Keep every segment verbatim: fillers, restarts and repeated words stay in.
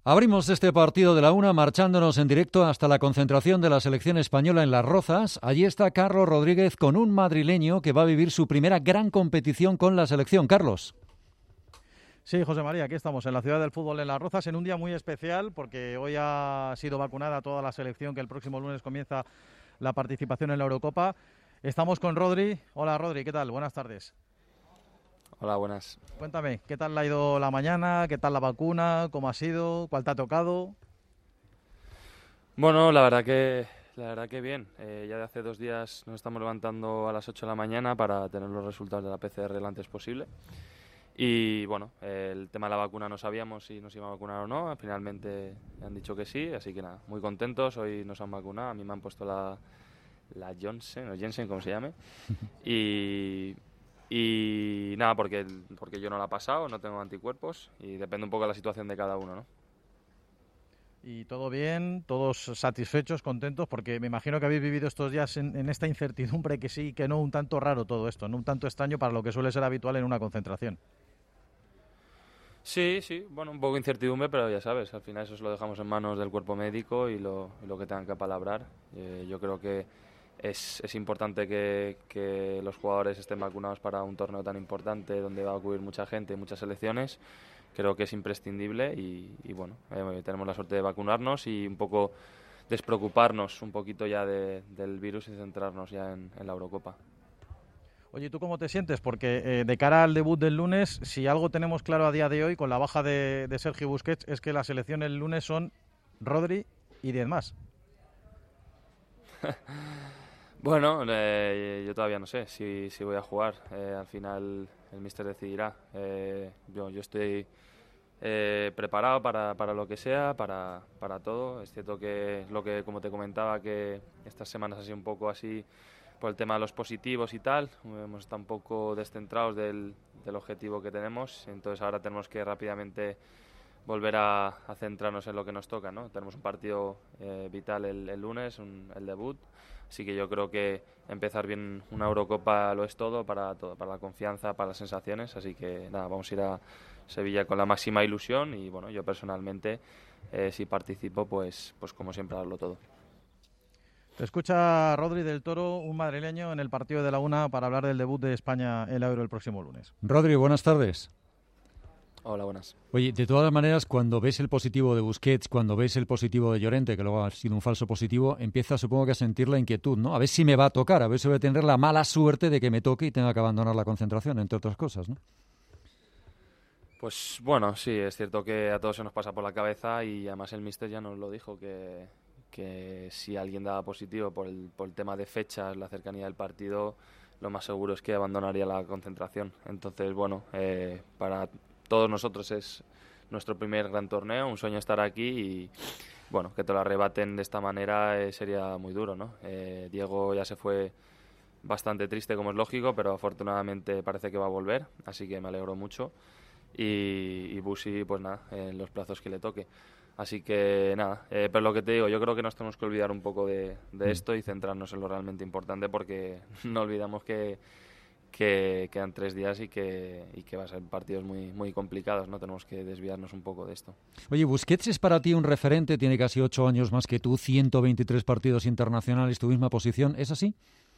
Abrimos este partido de la una marchándonos en directo hasta la concentración de la selección española en Las Rozas. Allí está Carlos Rodríguez con un madrileño que va a vivir su primera gran competición con la selección. Carlos. Sí, José María, aquí estamos en la ciudad del fútbol en Las Rozas, en un día muy especial porque hoy ha sido vacunada toda la selección, que el próximo lunes comienza la participación en la Eurocopa. Estamos con Rodri. Hola Rodri, ¿qué tal? Buenas tardes. Hola, buenas. Cuéntame, ¿qué tal ha ido la mañana? ¿Qué tal la vacuna? ¿Cómo ha sido? ¿Cuál te ha tocado? Bueno, la verdad que la verdad que bien. Eh, ya de hace dos días nos estamos levantando a las ocho de la mañana para tener los resultados de la P C R lo antes posible. Y bueno, eh, el tema de la vacuna no sabíamos si nos iban a vacunar o no. Finalmente han dicho que sí, así que nada, muy contentos. Hoy nos han vacunado, a mí me han puesto la, la Johnson, o Jensen, como se llame. Y... Y nada, porque, porque yo no la he pasado, no tengo anticuerpos y depende un poco de la situación de cada uno, ¿no? Y todo bien, todos satisfechos, contentos, porque me imagino que habéis vivido estos días en, en esta incertidumbre, que sí, que no, un tanto raro todo esto, no un tanto extraño para lo que suele ser habitual en una concentración. Sí, sí, bueno, un poco incertidumbre, pero ya sabes, al final eso se lo dejamos en manos del cuerpo médico y lo, y lo que tengan que palabrar. Eh, yo creo que Es, es importante que, que los jugadores estén vacunados para un torneo tan importante donde va a acudir mucha gente y muchas selecciones. Creo que es imprescindible y, y bueno, eh, tenemos la suerte de vacunarnos y un poco despreocuparnos un poquito ya de, del virus y centrarnos ya en, en la Eurocopa. Oye, ¿tú cómo te sientes? Porque eh, de cara al debut del lunes, si algo tenemos claro a día de hoy con la baja de, de Sergio Busquets, es que la selección el lunes son Rodri y diez más. Bueno, eh, yo todavía no sé si, si voy a jugar. Eh, al final el míster decidirá. Eh, yo, yo estoy eh, preparado para, para lo que sea, para, para todo. Es cierto que lo que, como te comentaba, que estas semanas ha sido un poco así por el tema de los positivos y tal. Hemos estado un poco descentrados del, del objetivo que tenemos. Entonces ahora tenemos que rápidamente volver a, a centrarnos en lo que nos toca, ¿no? Tenemos un partido eh, vital el, el lunes, un, el debut. Así que yo creo que empezar bien una Eurocopa lo es todo para, todo, para la confianza, para las sensaciones. Así que nada, vamos a ir a Sevilla con la máxima ilusión y bueno, yo personalmente, eh, si participo, pues, pues como siempre, darlo todo. Te escucha Rodri del Toro, un madrileño, en el partido de la una para hablar del debut de España en la Euro el próximo lunes. Rodri, buenas tardes. Hola, buenas. Oye, de todas maneras, cuando ves el positivo de Busquets, cuando ves el positivo de Llorente, que luego ha sido un falso positivo, empiezas, supongo que a sentir la inquietud, ¿no? A ver si me va a tocar, a ver si voy a tener la mala suerte de que me toque y tenga que abandonar la concentración, entre otras cosas, ¿no? Pues bueno, sí, es cierto que a todos se nos pasa por la cabeza y además el míster ya nos lo dijo, que, que si alguien daba positivo por el, por el tema de fechas, la cercanía del partido, lo más seguro es que abandonaría la concentración. Entonces, bueno, eh, para todos nosotros es nuestro primer gran torneo, un sueño estar aquí y bueno, que te lo arrebaten de esta manera eh, sería muy duro, ¿no? Eh, Diego ya se fue bastante triste, como es lógico, pero afortunadamente parece que va a volver, así que me alegro mucho y, y Busi, pues nada, en los plazos que le toque. Así que nada, eh, pero lo que te digo, yo creo que nos tenemos que olvidar un poco de, de esto y centrarnos en lo realmente importante porque no olvidamos que que quedan tres días y que, y que va a ser partidos muy, muy complicados, ¿no? Tenemos que desviarnos un poco de esto. Oye, Busquets es para ti un referente, tiene casi ocho años más que tú, ciento veintitrés partidos internacionales, tu misma posición, ¿es así?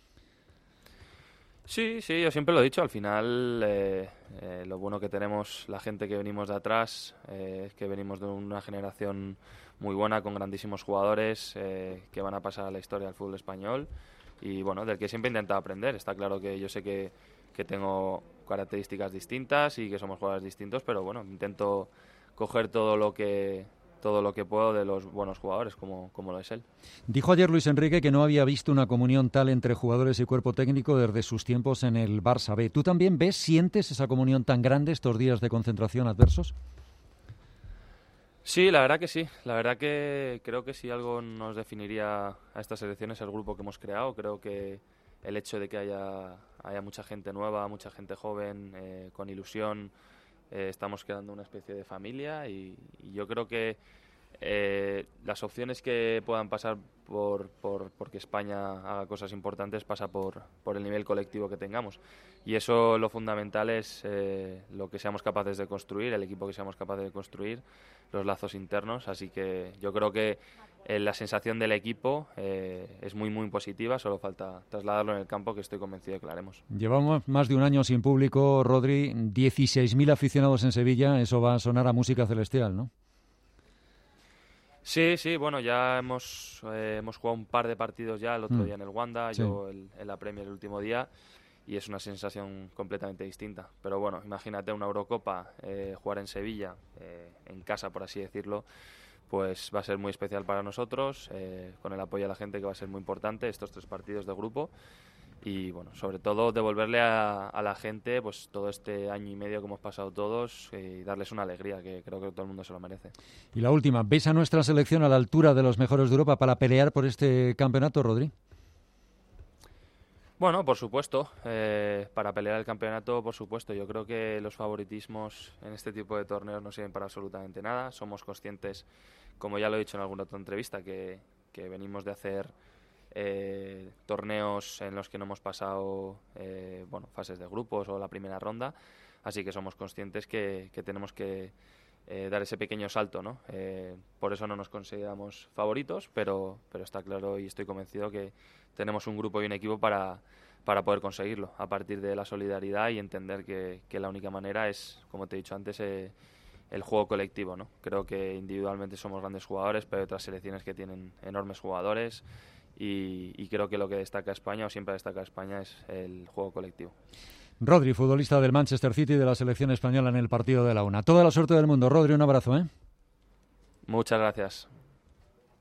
Sí, sí, yo siempre lo he dicho, al final eh, eh, lo bueno que tenemos la gente que venimos de atrás eh, es que venimos de una generación muy buena con grandísimos jugadores eh, que van a pasar a la historia del fútbol español y bueno, del que siempre he intentado aprender. Está claro que yo sé que, que tengo características distintas y que somos jugadores distintos, pero bueno, intento coger todo lo que todo lo que puedo de los buenos jugadores, como, como lo es él. Dijo ayer Luis Enrique que no había visto una comunión tal entre jugadores y cuerpo técnico desde sus tiempos en el Barça B. ¿Tú también ves, sientes esa comunión tan grande estos días de concentración adversos? Sí, la verdad que sí. La verdad que creo que si algo nos definiría a estas elecciones el grupo que hemos creado. Creo que el hecho de que haya, haya mucha gente nueva, mucha gente joven, eh, con ilusión, eh, estamos creando una especie de familia y, y yo creo que eh, las opciones que puedan pasar por, por porque España haga cosas importantes pasa por, por el nivel colectivo que tengamos. Y eso lo fundamental es eh, lo que seamos capaces de construir, el equipo que seamos capaces de construir, los lazos internos. Así que yo creo que eh, la sensación del equipo eh, es muy, muy positiva. Solo falta trasladarlo en el campo, que estoy convencido de que lo haremos. Llevamos más de un año sin público, Rodri, dieciséis mil aficionados en Sevilla. Eso va a sonar a música celestial, ¿no? Sí, sí, bueno, ya hemos, eh, hemos jugado un par de partidos ya, el otro Mm. día en el Wanda, Sí. yo el, en la Premier el último día, y es una sensación completamente distinta. Pero bueno, imagínate una Eurocopa, eh, jugar en Sevilla, eh, en casa, por así decirlo, pues va a ser muy especial para nosotros, eh, con el apoyo de la gente, que va a ser muy importante, estos tres partidos de grupo. Y bueno, sobre todo devolverle a, a la gente pues todo este año y medio que hemos pasado todos, eh, y darles una alegría, que creo que todo el mundo se lo merece. Y la última, ¿ves a nuestra selección a la altura de los mejores de Europa para pelear por este campeonato, Rodri? Bueno, por supuesto, eh, para pelear el campeonato, por supuesto. Yo creo que los favoritismos en este tipo de torneos no sirven para absolutamente nada. Somos conscientes, como ya lo he dicho en alguna otra entrevista, que, que venimos de hacer Eh, torneos en los que no hemos pasado eh, bueno, fases de grupos o la primera ronda, así que somos conscientes que, que tenemos que eh, dar ese pequeño salto, ¿no? Eh, por eso no nos consideramos favoritos, pero, pero está claro y estoy convencido que tenemos un grupo y un equipo para, para poder conseguirlo, a partir de la solidaridad y entender que, que la única manera es, como te he dicho antes, eh, el juego colectivo, ¿no? Creo que individualmente somos grandes jugadores, pero hay otras selecciones que tienen enormes jugadores. Y, y creo que lo que destaca España, o siempre destaca España, es el juego colectivo. Rodri, futbolista del Manchester City, de la selección española en el partido de la una. Toda la suerte del mundo, Rodri, un abrazo, ¿eh? Muchas gracias.